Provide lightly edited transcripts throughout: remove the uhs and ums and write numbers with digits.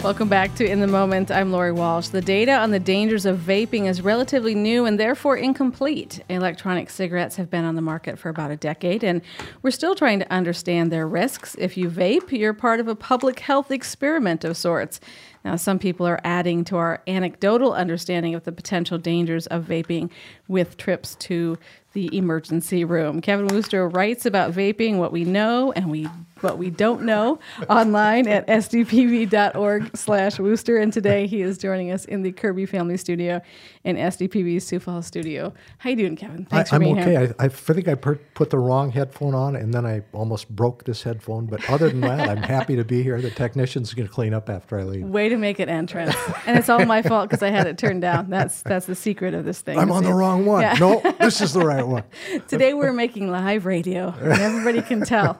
Welcome back to In the Moment. I'm Lori Walsh. The data on the dangers of vaping is relatively new and therefore incomplete. Electronic cigarettes have been on the market for about a decade, and we're still trying to understand their risks. If you vape, you're part of a public health experiment of sorts. Now, some people are adding to our anecdotal understanding of the potential dangers of vaping with trips to the emergency room. Kevin Wooster writes about vaping, what we know and what we don't know, online at sdpb.org/Wooster. And today he is joining us in the Kirby Family Studio in SDPB's Sioux Falls studio. How you doing, Kevin? Thanks for being here. I'm okay. I think I put the wrong headphone on, and then I almost broke this headphone. But other than that, I'm happy to be here. The technician's going to clean up after I leave. Way to make it entrance. And it's all my fault because I had it turned down. That's the secret of this thing. I'm on the wrong one. Yeah. No, this is the right one. Today we're making live radio, and everybody can tell.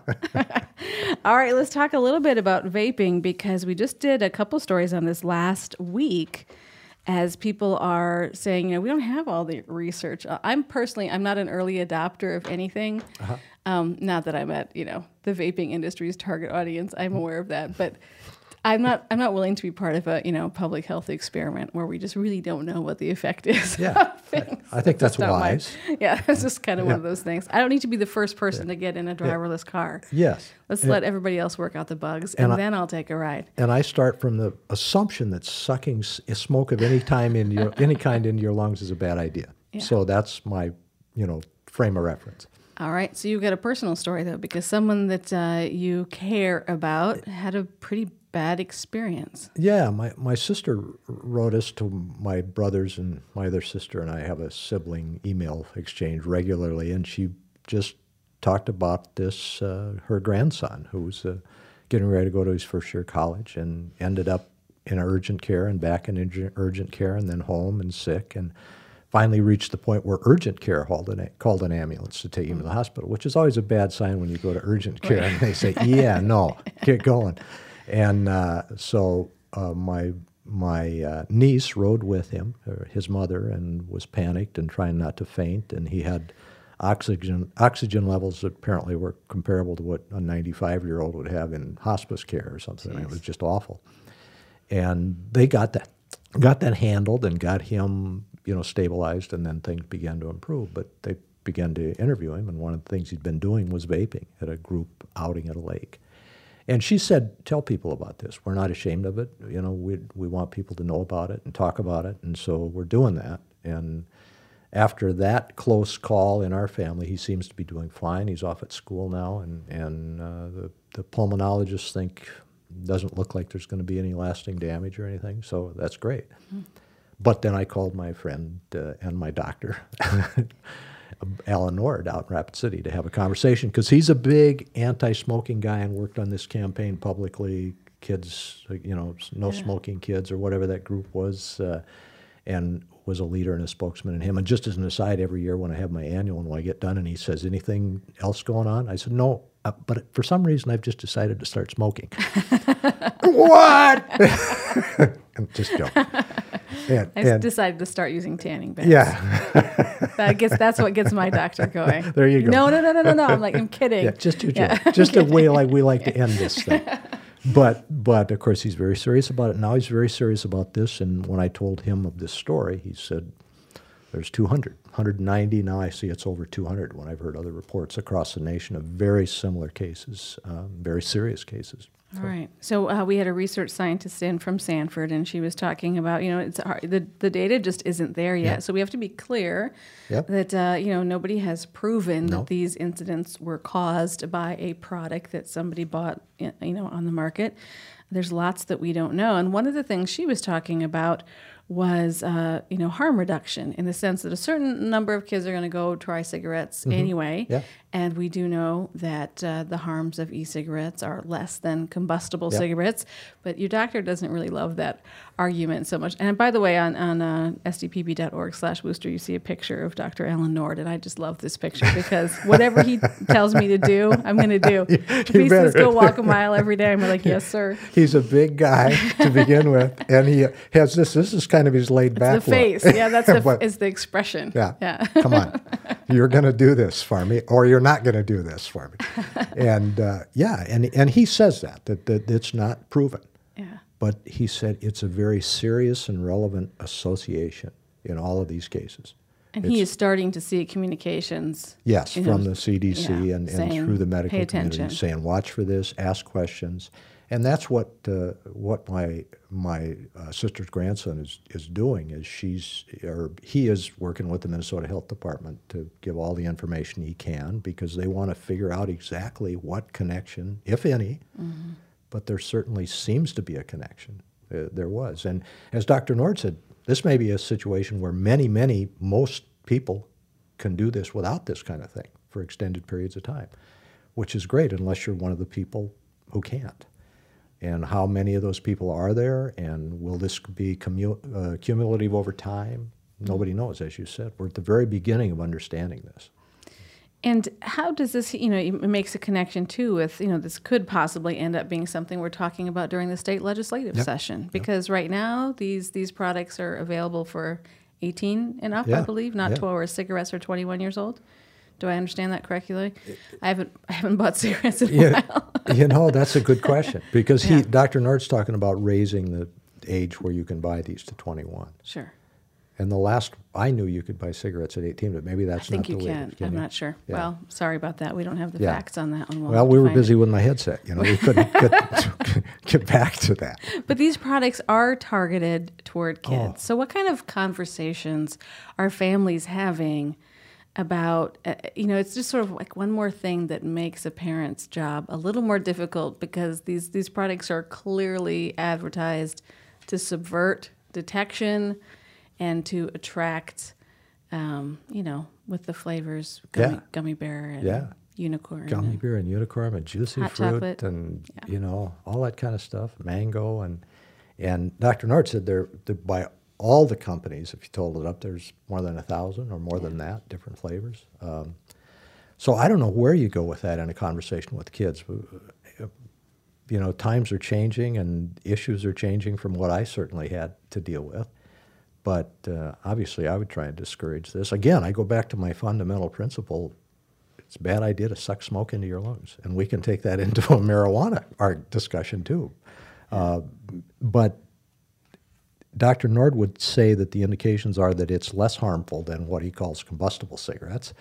All right, let's talk a little bit about vaping, because we just did a couple stories on this last week as people are saying, we don't have all the research. I'm not an early adopter of anything. Not that I'm at, the vaping industry's target audience. I'm aware of that, but I'm not willing to be part of a, public health experiment where we just really don't know what the effect is of things. I think that's wise. It's just kind of one of those things. I don't need to be the first person to get in a driverless car. Yes. Let's let everybody else work out the bugs, and then I'll take a ride. And I start from the assumption that sucking smoke of any kind into your lungs is a bad idea. Yeah. So that's my, frame of reference. All right. So you've got a personal story, though, because someone that you care about had a pretty bad experience. Yeah, my sister wrote us to my brothers, and my other sister and I have a sibling email exchange regularly, and she just talked about this, her grandson, who was getting ready to go to his first year of college and ended up in urgent care and back in urgent care and then home and sick, and finally reached the point where urgent care called an ambulance to take him to the hospital, which is always a bad sign when you go to urgent care and they say, no, get going. And so my niece rode with him, his mother, and was panicked and trying not to faint. And he had oxygen levels that apparently were comparable to what a 95-year-old would have in hospice care or something. Jeez. It was just awful. And they got that handled and got him, stabilized, and then things began to improve. But they began to interview him, and one of the things he'd been doing was vaping at a group outing at a lake. And she said, tell people about this. We're not ashamed of it. We want people to know about it and talk about it. And so we're doing that. And after that close call in our family, he seems to be doing fine. He's off at school now. And the pulmonologists think doesn't look like there's going to be any lasting damage or anything. So that's great. Mm-hmm. But then I called my friend and my doctor, Alan Nord, out in Rapid City, to have a conversation, because he's a big anti-smoking guy and worked on this campaign publicly, kids, no smoking kids or whatever that group was, and was a leader and a spokesman in him. And just as an aside, every year when I have my annual and when I get done and he says, anything else going on? I said, no, but for some reason I've just decided to start smoking. What? I'm just joking. I decided to start using tanning beds. Yeah. That's what gets my doctor going. There you go. No. I'm kidding. Yeah, just a joke. Just a way like we like to end this thing. But of course he's very serious about it. Now he's very serious about this. And when I told him of this story, he said, there's 190. Now I see it's over 200 when I've heard other reports across the nation of very similar cases, very serious cases. All right. So we had a research scientist in from Sanford, and she was talking about, it's hard, the data just isn't there yet. Yep. So we have to be clear that, nobody has proven that these incidents were caused by a product that somebody bought, on the market. There's lots that we don't know. And one of the things she was talking about was, harm reduction, in the sense that a certain number of kids are going to go try cigarettes anyway. Yeah. And we do know that the harms of e-cigarettes are less than combustible cigarettes. But your doctor doesn't really love that argument so much. And by the way, on sdpb.org/Wooster, you see a picture of Dr. Alan Nord. And I just love this picture because whatever he tells me to do, I'm going to do. If he says go walk a mile every day, I'm like, yes, sir. He's a big guy to begin with. And he has this is kind of his laid back look. The face. Yeah, that's is the expression. Yeah. Come on. You're going to do this for me, or you're not going to do this for me. And and he says that it's not proven. Yeah. but he said it's a very serious and relevant association in all of these cases. And he is starting to see communications. Yes, from the CDC and through the medical pay community, attention. saying watch for this, ask questions, and that's what my sister's grandson is doing. Is he is working with the Minnesota Health Department to give all the information he can, because they want to figure out exactly what connection, if any, but there certainly seems to be a connection. There was, and as Dr. Nord said, this may be a situation where most people can do this without this kind of thing for extended periods of time, which is great unless you're one of the people who can't. And how many of those people are there, and will this be cumulative over time? Nobody knows, as you said. We're at the very beginning of understanding this. And how does this, it makes a connection too with, this could possibly end up being something we're talking about during the state legislative session, because right now these products are available for 18 and up, I believe, not 12, where cigarettes are 21 years old. Do I understand that correctly? I haven't bought cigarettes in a while. That's a good question, because Dr. Nord's talking about raising the age where you can buy these to 21. Sure. And the last I knew, you could buy cigarettes at 18, but maybe that's not the way. I think you can. I'm not sure. Yeah. Well, sorry about that. We don't have the facts on that one. Well, we were busy with my headset. We couldn't get back to that. But these products are targeted toward kids. So what kind of conversations are families having about, it's just sort of like one more thing that makes a parent's job a little more difficult, because these products are clearly advertised to subvert detection and to attract, with the flavors, gummy bear and unicorn. Gummy bear and unicorn and juicy hot fruit chocolate. And, all that kind of stuff, mango. And Dr. Nord said they're by all the companies, if you total it up, there's more than 1,000 or more than that, different flavors. So I don't know where you go with that in a conversation with kids. Times are changing and issues are changing from what I certainly had to deal with. But obviously I would try and discourage this. Again, I go back to my fundamental principle. It's a bad idea to suck smoke into your lungs. And we can take that into a marijuana discussion too. But Dr. Nord would say that the indications are that it's less harmful than what he calls combustible cigarettes.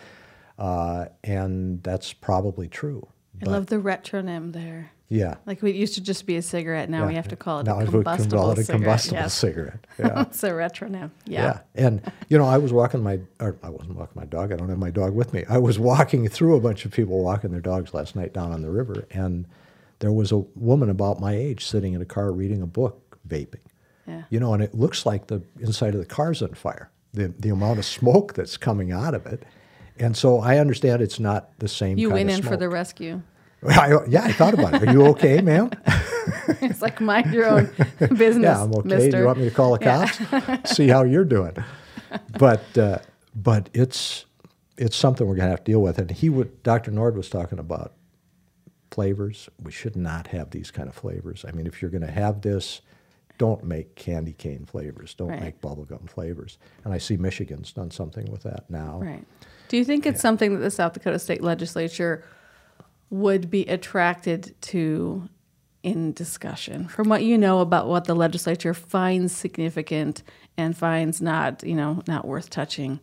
And that's probably true. I love the retronym there. Yeah. Like it used to just be a cigarette. Now we have to call it a combustible cigarette. Combustible cigarette. Yeah. It's a retronym. Yeah. And, I was walking I wasn't walking my dog. I don't have my dog with me. I was walking through a bunch of people walking their dogs last night down on the river. And there was a woman about my age sitting in a car reading a book, vaping. Yeah. And it looks like the inside of the car's on fire, the amount of smoke that's coming out of it. And so I understand it's not the same kind of smoke. You went in for the rescue. I thought about it. Are you okay, ma'am? It's like, mind your own business, yeah, I'm okay. mister. Do you want me to call the cops? See how you're doing. But it's something we're going to have to deal with. And Dr. Nord was talking about flavors. We should not have these kind of flavors. I mean, if you're going to have this, don't make candy cane flavors. Don't make bubblegum flavors. And I see Michigan's done something with that now. Right. Do you think it's something that the South Dakota State Legislature would be attracted to in discussion, from what you know about what the legislature finds significant and finds not worth touching?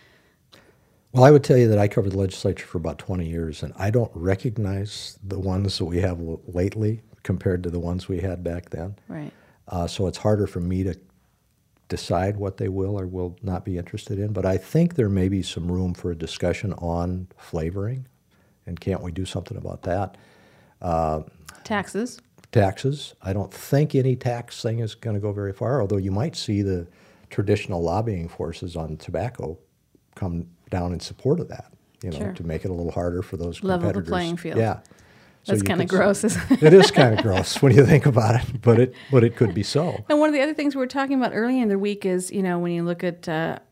Well, I would tell you that I covered the legislature for about 20 years, and I don't recognize the ones that we have lately compared to the ones we had back then. Right. So it's harder for me to decide what they will or will not be interested in. But I think there may be some room for a discussion on flavoring, and can't we do something about that? Taxes. I don't think any tax thing is going to go very far, although you might see the traditional lobbying forces on tobacco come down in support of that, to make it a little harder for those competitors. Level the playing field. Yeah. That's kind of gross, isn't it? It is kind of gross when you think about it, but it could be so. And one of the other things we were talking about earlier in the week is, when you look at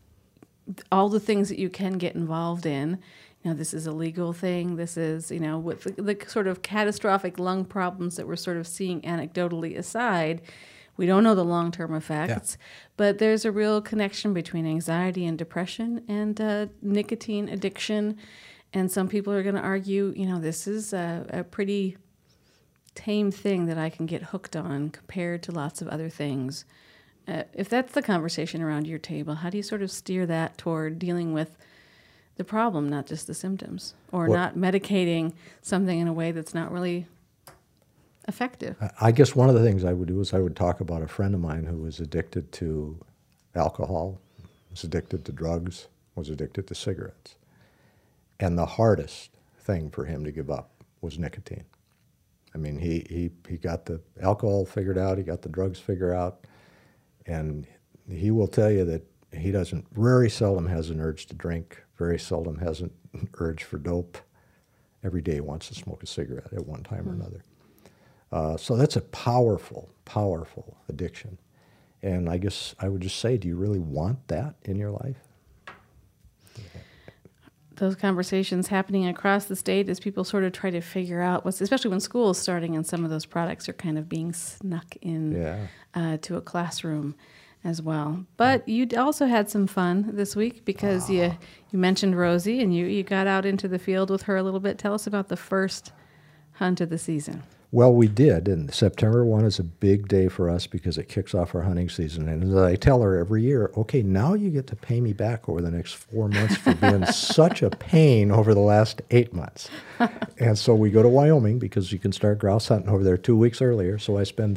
all the things that you can get involved in, this is a legal thing. This is, with the sort of catastrophic lung problems that we're sort of seeing anecdotally aside, we don't know the long-term effects, but there's a real connection between anxiety and depression and nicotine addiction. And some people are going to argue, this is a pretty tame thing that I can get hooked on compared to lots of other things. If that's the conversation around your table, how do you sort of steer that toward dealing with the problem, not just the symptoms, or not medicating something in a way that's not really effective? I guess one of the things I would do is I would talk about a friend of mine who was addicted to alcohol, was addicted to drugs, was addicted to cigarettes. And the hardest thing for him to give up was nicotine. I mean, he got the alcohol figured out, he got the drugs figured out, and he will tell you that he very seldom has an urge to drink, very seldom has an urge for dope. Every day he wants to smoke a cigarette at one time or another. So that's a powerful, powerful addiction. And I guess I would just say, do you really want that in your life? Those conversations happening across the state as people sort of try to figure out especially when school is starting and some of those products are kind of being snuck in to a classroom as well. But you also had some fun this week because you mentioned Rosie and you got out into the field with her a little bit. Tell us about the first hunt of the season. Well, we did, and September 1 is a big day for us because it kicks off our hunting season. And as I tell her every year, okay, now you get to pay me back over the next 4 months for being such a pain over the last 8 months. And so we go to Wyoming because you can start grouse hunting over there 2 weeks earlier. So I spend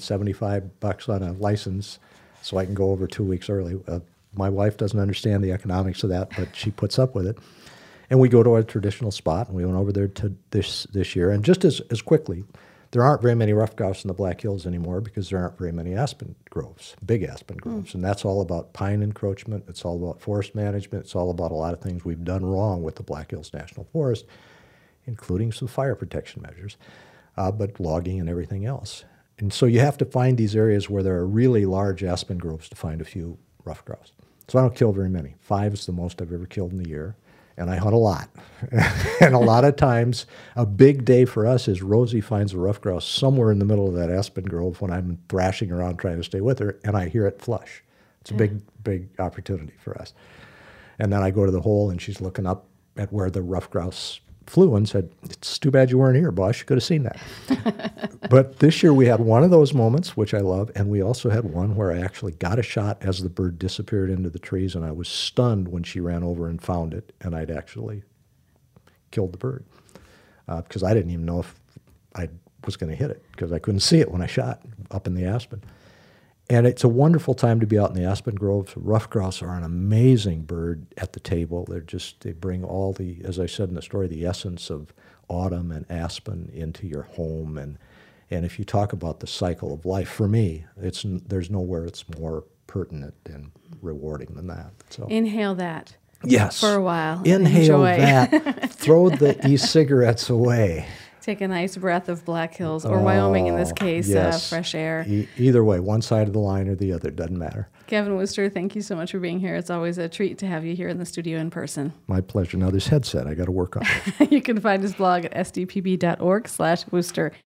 $75 on a license so I can go over 2 weeks early. My wife doesn't understand the economics of that, but she puts up with it. And we go to a traditional spot, and we went over there to this year. And just as quickly, there aren't very many rough grouse in the Black Hills anymore because there aren't very many aspen groves, big aspen groves. And that's all about pine encroachment. It's all about forest management. It's all about a lot of things we've done wrong with the Black Hills National Forest, including some fire protection measures, but logging and everything else. And so you have to find these areas where there are really large aspen groves to find a few rough grouse. So I don't kill very many. 5 is the most I've ever killed in the year. And I hunt a lot. And a lot of times, a big day for us is Rosie finds a rough grouse somewhere in the middle of that aspen grove when I'm thrashing around trying to stay with her, and I hear it flush. It's a big, big opportunity for us. And then I go to the hole, and she's looking up at where the rough grouse flew and said, "It's too bad you weren't here, boss. You could have seen that." But this year we had one of those moments, which I love, and we also had one where I actually got a shot as the bird disappeared into the trees, and I was stunned when she ran over and found it, and I'd actually killed the bird because I didn't even know if I was going to hit it because I couldn't see it when I shot up in the aspen. And it's a wonderful time to be out in the aspen groves. Rough grouse are an amazing bird at the table. They bring all the, as I said in the story, the essence of autumn and aspen into your home. And if you talk about the cycle of life, for me, there's nowhere it's more pertinent and rewarding than that. So inhale that. Yes. For a while. Inhale that. Throw the e-cigarettes away. Take a nice breath of Black Hills, or Wyoming in this case, yes. Fresh air. Either way, one side of the line or the other, doesn't matter. Kevin Wooster, thank you so much for being here. It's always a treat to have you here in the studio in person. My pleasure. Now this headset, I got to work on it. You can find his blog at sdpb.org/Wooster.